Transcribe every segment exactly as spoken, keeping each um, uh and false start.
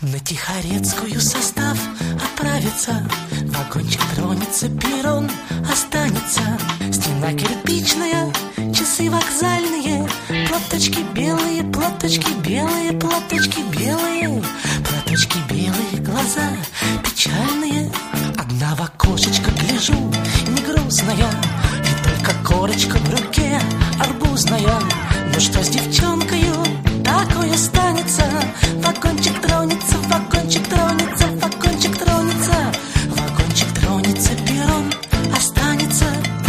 На Тихорецкую состав отправится, вагончик тронется, перрон останется. Стена кирпичная, часы вокзальные, платочки белые, платочки белые, платочки белые, платочки белые, глаза печальные. Одна в окошечко гляжу, не грустная, и только корочка в руке арбузная. Ну что с девчонкою такое станется? Вагончик тронется, вагончик тронется, вагончик тронется, вагончик тронется, перрон останется.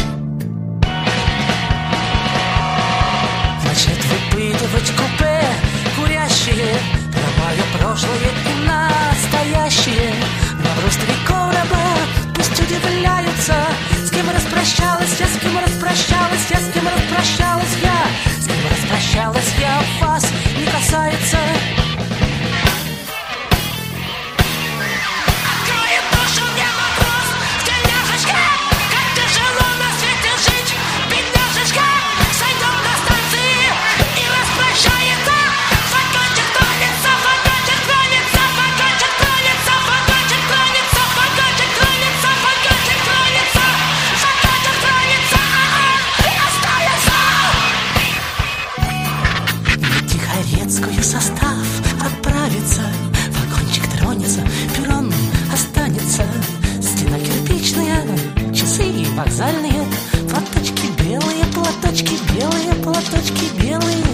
Начнет выпытывать купе курящие про мое прошлое и настоящее. Наброс три короба, пусть удивляются. С кем распрощалась я, с кем распрощалась я, с кем распрощалась я, с кем распрощалась я, вас не касается. Откроет душу мне вопрос в тельняшечке, как тяжело на свете жить, бедняжечка. Сойдем на станции и распрощается. Вагончик тронется, вагончик тронется, вагончик тронется, вагончик тронется, вагончик тронется, вагончик тронется, вагончик тронется, а и остается. На Тихорецкую состав отправится, вагончик тронется, перрон останется. Стена кирпичная, часы вокзальные, платочки белые, платочки белые, платочки белые,